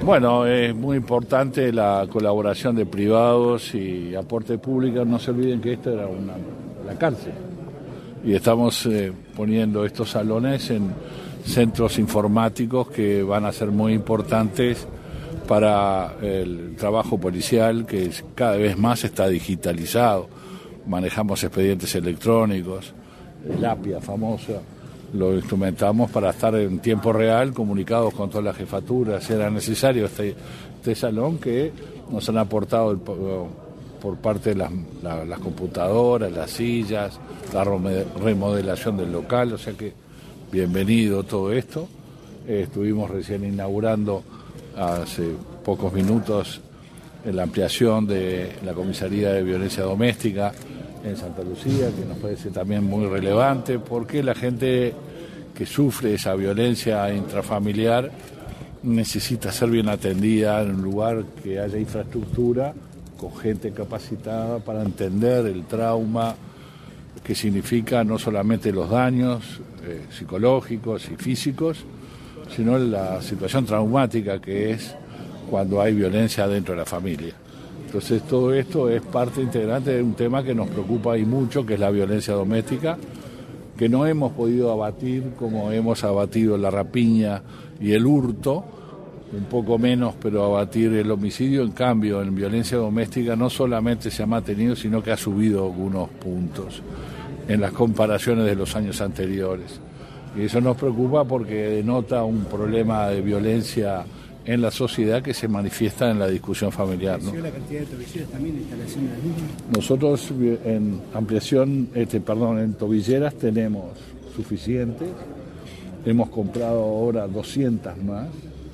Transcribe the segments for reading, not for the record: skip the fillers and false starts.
Bueno, es muy importante la colaboración de privados y aporte público. No se olviden que esto era la cárcel. Y estamos poniendo estos salones en centros informáticos que van a ser muy importantes para el trabajo policial, que cada vez más está digitalizado. Manejamos expedientes electrónicos, el APIA famosa, lo instrumentamos para estar en tiempo real comunicados con todas las jefaturas. Era necesario este salón que nos han aportado por parte de las computadoras, las sillas, la remodelación del local, o sea que bienvenido todo esto. Estuvimos recién inaugurando hace pocos minutos la ampliación de la comisaría de violencia doméstica en Santa Lucía, que nos parece también muy relevante, porque la gente que sufre esa violencia intrafamiliar necesita ser bien atendida en un lugar que haya infraestructura, con gente capacitada para entender el trauma que significa no solamente los daños psicológicos y físicos, sino la situación traumática que es cuando hay violencia dentro de la familia. Entonces todo esto es parte integrante de un tema que nos preocupa y mucho, que es la violencia doméstica, que no hemos podido abatir como hemos abatido la rapiña y el hurto, un poco menos, pero abatir el homicidio. En cambio, en violencia doméstica no solamente se ha mantenido, sino que ha subido algunos puntos en las comparaciones de los años anteriores. Y eso nos preocupa porque denota un problema de violencia en la sociedad que se manifiesta en la discusión familiar, ¿no? ¿La cantidad de tobilleras también, instalación de las mismas? Nosotros en ampliación, en tobilleras tenemos suficientes. Hemos comprado ahora 200 más,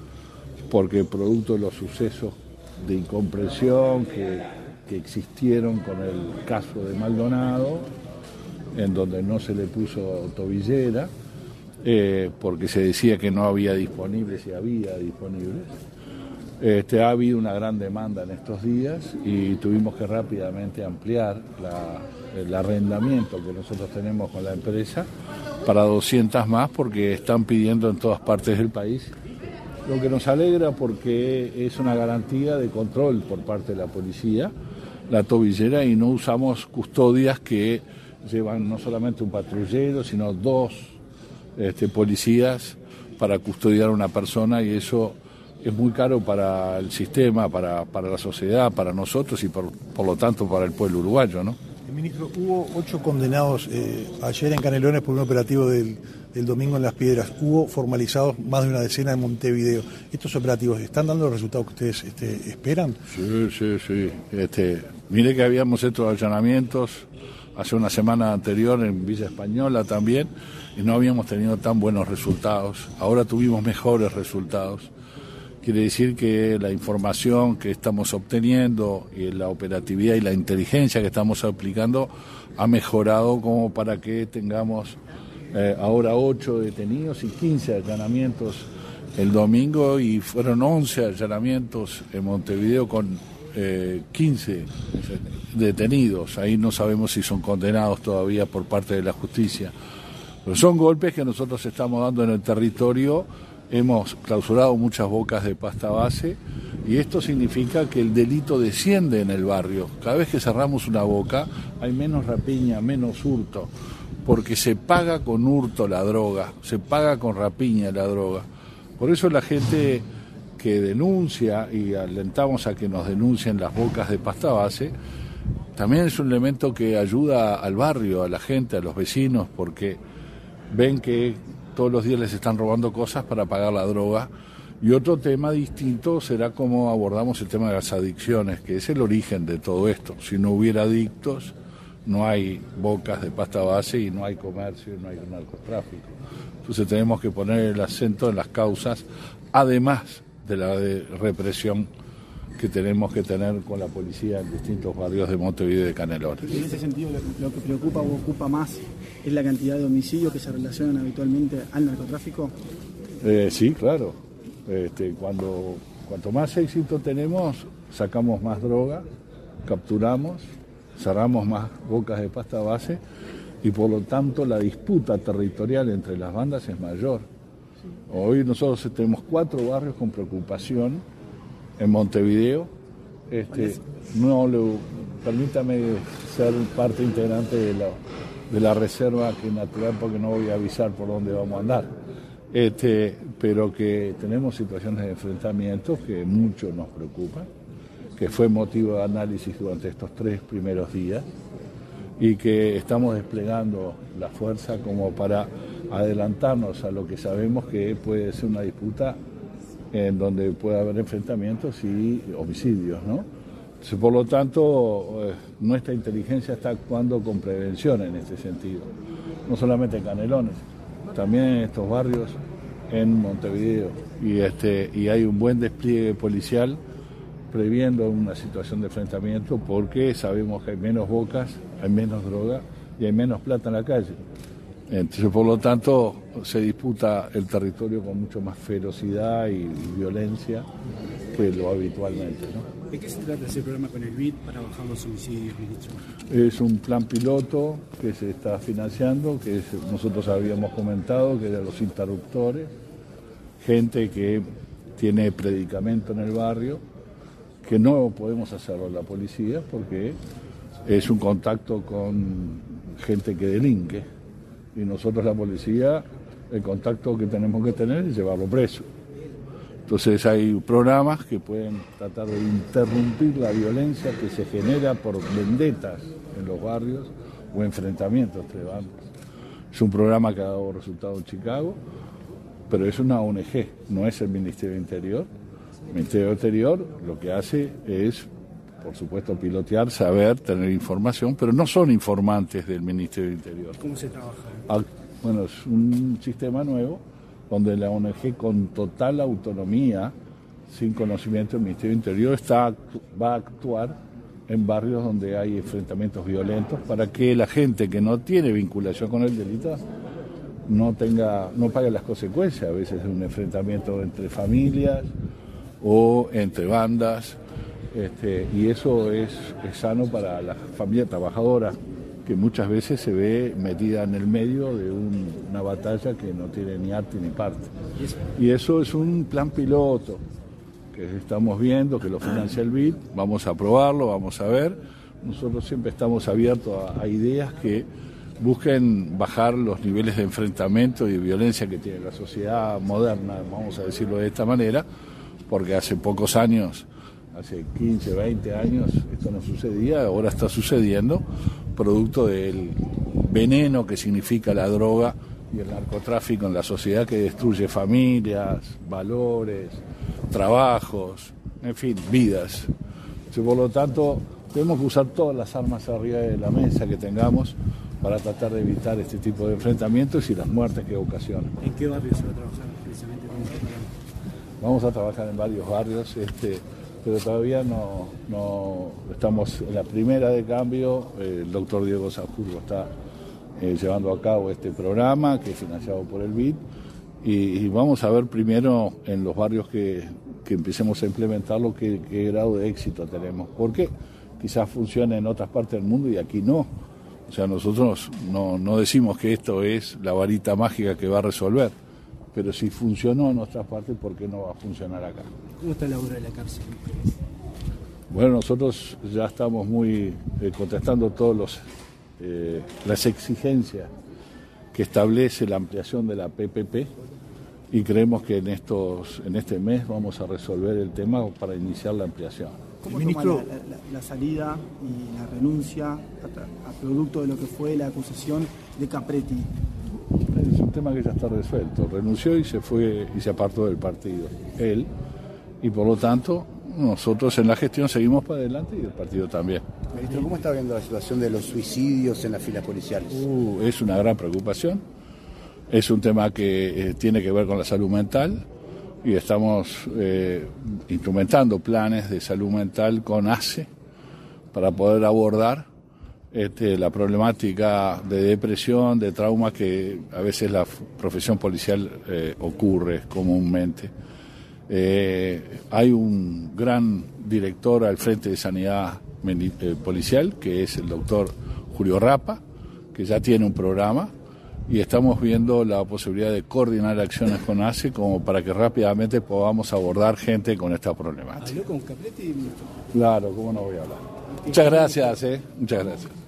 porque producto de los sucesos de incomprensión que existieron con el caso de Maldonado, en donde no se le puso tobillera, porque se decía que no había disponibles y había disponibles. Ha habido una gran demanda en estos días y tuvimos que rápidamente ampliar el arrendamiento que nosotros tenemos con la empresa para 200 más, porque están pidiendo en todas partes del país, lo que nos alegra porque es una garantía de control por parte de la policía, la tobillera, y no usamos custodias que llevan no solamente un patrullero, sino dos policías para custodiar a una persona, y eso es muy caro para el sistema, para la sociedad, para nosotros y por lo tanto para el pueblo uruguayo, ¿no? Ministro, hubo 8 condenados ayer en Canelones por un operativo del domingo en Las Piedras. Hubo formalizados más de una decena en Montevideo. ¿Estos operativos están dando los resultados que ustedes esperan? Sí. Mire que habíamos hecho allanamientos hace una semana anterior en Villa Española también, y no habíamos tenido tan buenos resultados. Ahora tuvimos mejores resultados. Quiere decir que la información que estamos obteniendo y la operatividad y la inteligencia que estamos aplicando ha mejorado como para que tengamos ahora 8 detenidos y 15 allanamientos el domingo, y fueron 11 allanamientos en Montevideo con 15 detenidos. Ahí no sabemos si son condenados todavía por parte de la justicia. Pero son golpes que nosotros estamos dando en el territorio. Hemos clausurado muchas bocas de pasta base y esto significa que el delito desciende en el barrio. Cada vez que cerramos una boca hay menos rapiña, menos hurto, porque se paga con hurto la droga, se paga con rapiña la droga. Por eso la gente que denuncia, y alentamos a que nos denuncien las bocas de pasta base, también es un elemento que ayuda al barrio, a la gente, a los vecinos, porque ven que todos los días les están robando cosas para pagar la droga. Y otro tema distinto será cómo abordamos el tema de las adicciones, que es el origen de todo esto. Si no hubiera adictos, no hay bocas de pasta base y no hay comercio, no hay narcotráfico. Entonces tenemos que poner el acento en las causas, además de la represión que tenemos que tener con la policía en distintos barrios de Montevideo y de Canelones. En ese sentido, lo que preocupa o ocupa más es la cantidad de homicidios que se relacionan habitualmente al narcotráfico. Sí, claro. Cuanto más éxito tenemos, sacamos más droga, capturamos, cerramos más bocas de pasta base y por lo tanto la disputa territorial entre las bandas es mayor. Hoy nosotros tenemos 4 barrios con preocupación en Montevideo. Permítame ser parte integrante de la reserva que natural, porque no voy a avisar por dónde vamos a andar. Pero que tenemos situaciones de enfrentamiento que mucho nos preocupan, que fue motivo de análisis durante estos 3 primeros días, y que estamos desplegando la fuerza como para adelantarnos a lo que sabemos que puede ser una disputa en donde puede haber enfrentamientos y homicidios, ¿no? Entonces, por lo tanto, nuestra inteligencia está actuando con prevención en este sentido, no solamente en Canelones, también en estos barrios en Montevideo, y hay un buen despliegue policial previendo una situación de enfrentamiento, porque sabemos que hay menos bocas, hay menos droga y hay menos plata en la calle. Entonces, por lo tanto, se disputa el territorio con mucho más ferocidad y violencia que lo habitualmente, ¿no? ¿De qué se trata ese programa con el BID para bajar los homicidios, ministro? Es un plan piloto que se está financiando, que nosotros habíamos comentado, que eran los interruptores, gente que tiene predicamento en el barrio, que no podemos hacerlo la policía porque es un contacto con gente que delinque, y nosotros la policía el contacto que tenemos que tener es llevarlo preso. Entonces hay programas que pueden tratar de interrumpir la violencia que se genera por vendetas en los barrios o enfrentamientos entre bandas. Es un programa que ha dado resultado en Chicago, pero es una ONG, no es el Ministerio del Interior. El Ministerio del Interior lo que hace es, por supuesto, pilotear, saber, tener información, pero no son informantes del Ministerio del Interior. ¿Cómo se trabaja? Bueno, es un sistema nuevo donde la ONG, con total autonomía, sin conocimiento del Ministerio del Interior, va a actuar en barrios donde hay enfrentamientos violentos, para que la gente que no tiene vinculación con el delito no pague las consecuencias a veces de un enfrentamiento entre familias o entre bandas, y eso es sano para la familia trabajadora, que muchas veces se ve metida en el medio de una batalla que no tiene ni arte ni parte. Y eso es un plan piloto que estamos viendo, que lo financia el BID, vamos a probarlo, vamos a ver. Nosotros siempre estamos abiertos a ideas que busquen bajar los niveles de enfrentamiento y de violencia que tiene la sociedad moderna, vamos a decirlo de esta manera, porque hace pocos años, hace 15, 20 años, esto no sucedía, ahora está sucediendo, producto del veneno que significa la droga y el narcotráfico en la sociedad, que destruye familias, valores, trabajos, en fin, vidas. Por lo tanto, tenemos que usar todas las armas arriba de la mesa que tengamos para tratar de evitar este tipo de enfrentamientos y las muertes que ocasionan. ¿En qué barrio se va a trabajar precisamente con este programa? Vamos a trabajar en varios barrios, pero todavía no estamos en la primera de cambio. El doctor Diego Sanjurjo está llevando a cabo este programa, que es financiado por el BID, y vamos a ver primero en los barrios que empecemos a implementarlo qué grado de éxito tenemos, porque quizás funcione en otras partes del mundo y aquí no. O sea, nosotros no decimos que esto es la varita mágica que va a resolver, pero si funcionó en otras partes, ¿por qué no va a funcionar acá? ¿Cómo está la obra de la cárcel? Bueno, nosotros ya estamos muy contestando todas las exigencias que establece la ampliación de la PPP, y creemos que en este mes vamos a resolver el tema para iniciar la ampliación. ¿Cómo toma la salida y la renuncia a producto de lo que fue la acusación de Capretti? Es un tema que ya está resuelto. Renunció y se fue y se apartó del partido, él, y por lo tanto nosotros en la gestión seguimos para adelante y el partido también. Ministro, ¿cómo está viendo la situación de los suicidios en las filas policiales? Es una gran preocupación, es un tema que tiene que ver con la salud mental, y estamos instrumentando planes de salud mental con ACE para poder abordar la problemática de depresión, de trauma que a veces la profesión policial ocurre comúnmente. Hay un gran director al frente de Sanidad Policial, que es el doctor Julio Rapa, que ya tiene un programa y estamos viendo la posibilidad de coordinar acciones con ACE como para que rápidamente podamos abordar gente con esta problemática. ¿Habló con Capretti? Claro, ¿cómo no voy a hablar? Muchas gracias, muchas gracias.